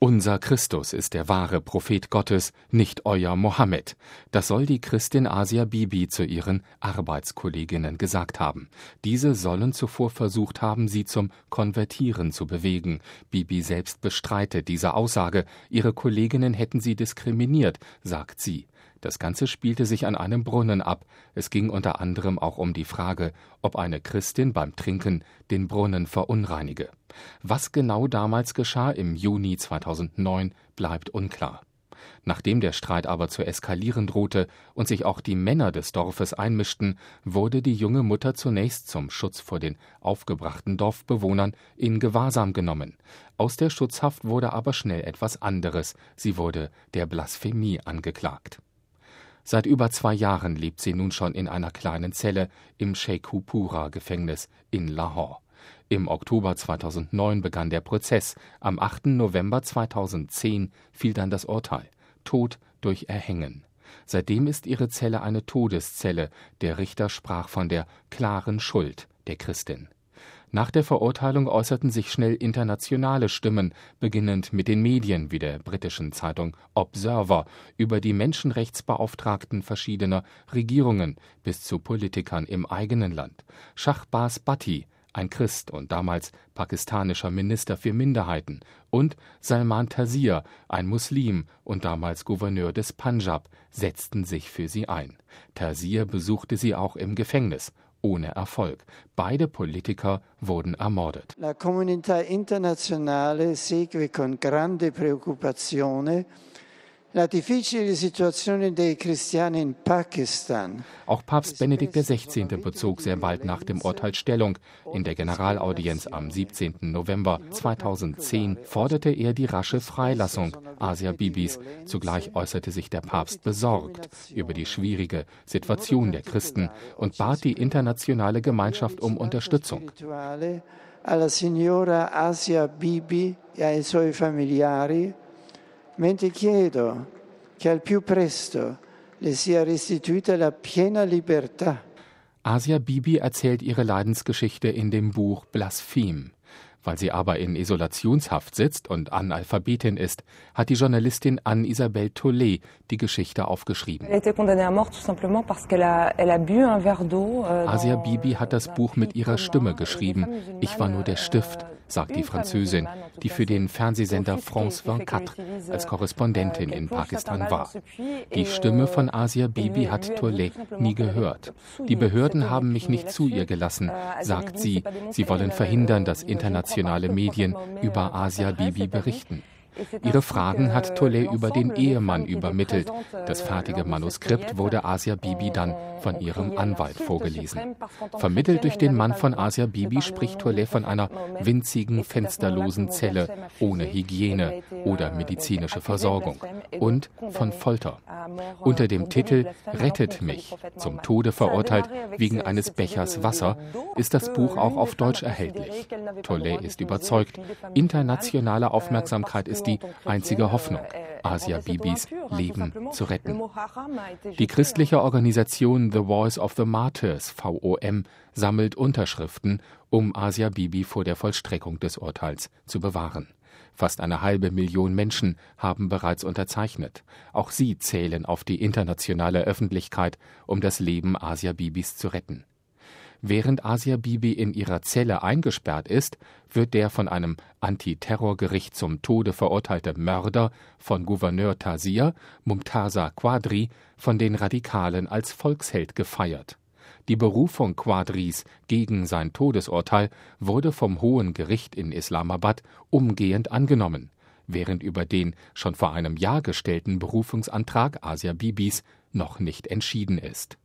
Unser Christus ist der wahre Prophet Gottes, nicht euer Mohammed. Das soll die Christin Asia Bibi zu ihren Arbeitskolleginnen gesagt haben. Diese sollen zuvor versucht haben, sie zum Konvertieren zu bewegen. Bibi selbst bestreitet diese Aussage. Ihre Kolleginnen hätten sie diskriminiert, sagt sie. Das Ganze spielte sich an einem Brunnen ab. Es ging unter anderem auch um die Frage, ob eine Christin beim Trinken den Brunnen verunreinige. Was genau damals geschah im Juni 2009, bleibt unklar. Nachdem der Streit aber zu eskalieren drohte und sich auch die Männer des Dorfes einmischten, wurde die junge Mutter zunächst zum Schutz vor den aufgebrachten Dorfbewohnern in Gewahrsam genommen. Aus der Schutzhaft wurde aber schnell etwas anderes. Sie wurde der Blasphemie angeklagt. Seit über 2 Jahren lebt sie nun schon in einer kleinen Zelle im Sheikhupura-Gefängnis in Lahore. Im Oktober 2009 begann der Prozess. Am 8. November 2010 fiel dann das Urteil: Tod durch Erhängen. Seitdem ist ihre Zelle eine Todeszelle. Der Richter sprach von der klaren Schuld der Christin. Nach der Verurteilung äußerten sich schnell internationale Stimmen, beginnend mit den Medien wie der britischen Zeitung Observer, über die Menschenrechtsbeauftragten verschiedener Regierungen bis zu Politikern im eigenen Land. Shahbaz Bhatti, ein Christ und damals pakistanischer Minister für Minderheiten, und Salman Taseer, ein Muslim und damals Gouverneur des Punjab, setzten sich für sie ein. Taseer besuchte sie auch im Gefängnis. Ohne Erfolg. Beide Politiker wurden ermordet. La comunità internazionale segue con grande preoccupazione la difficile situazione dei cristiani in Pakistan. Auch Papst Benedikt XVI. Bezog sehr bald nach dem Urteil Stellung. In der Generalaudienz am 17. November 2010 forderte er die rasche Freilassung Asia Bibis. Zugleich äußerte sich der Papst besorgt über die schwierige Situation der Christen und bat die internationale Gemeinschaft um Unterstützung. Alla signora Asia Bibi e ai suoi familiari, mentre chiedo che al più presto le sia restituita la piena libertà. Asia Bibi erzählt ihre Leidensgeschichte in dem Buch Blaspheme. Weil sie aber in Isolationshaft sitzt und Analphabetin ist, hat die Journalistin Anne-Isabelle Tollet die Geschichte aufgeschrieben. Asia Bibi hat das Buch mit ihrer Stimme geschrieben. Ich war nur der Stift, sagt die Französin, die für den Fernsehsender France 24 als Korrespondentin in Pakistan war. Die Stimme von Asia Bibi hat Tollet nie gehört. Die Behörden haben mich nicht zu ihr gelassen, sagt sie. Sie wollen verhindern, dass internationale Medien über Asia Bibi berichten. Ihre Fragen hat Tollet über den Ehemann übermittelt. Das fertige Manuskript wurde Asia Bibi dann von ihrem Anwalt vorgelesen. Vermittelt durch den Mann von Asia Bibi spricht Tollet von einer winzigen, fensterlosen Zelle ohne Hygiene oder medizinische Versorgung und von Folter. Unter dem Titel »Rettet mich«, zum Tode verurteilt wegen eines Bechers Wasser, ist das Buch auch auf Deutsch erhältlich. Tollet ist überzeugt, internationale Aufmerksamkeit ist die einzige Hoffnung, Asia Bibis Leben zu retten. Die christliche Organisation The Voice of the Martyrs, VOM, sammelt Unterschriften, um Asia Bibi vor der Vollstreckung des Urteils zu bewahren. Fast 500.000 Menschen haben bereits unterzeichnet. Auch sie zählen auf die internationale Öffentlichkeit, um das Leben Asia Bibis zu retten. Während Asia Bibi in ihrer Zelle eingesperrt ist, wird der von einem Antiterrorgericht zum Tode verurteilte Mörder von Gouverneur Taseer, Mumtaza Quadri, von den Radikalen als Volksheld gefeiert. Die Berufung Quadris gegen sein Todesurteil wurde vom Hohen Gericht in Islamabad umgehend angenommen, während über den schon vor einem Jahr gestellten Berufungsantrag Asia Bibis noch nicht entschieden ist.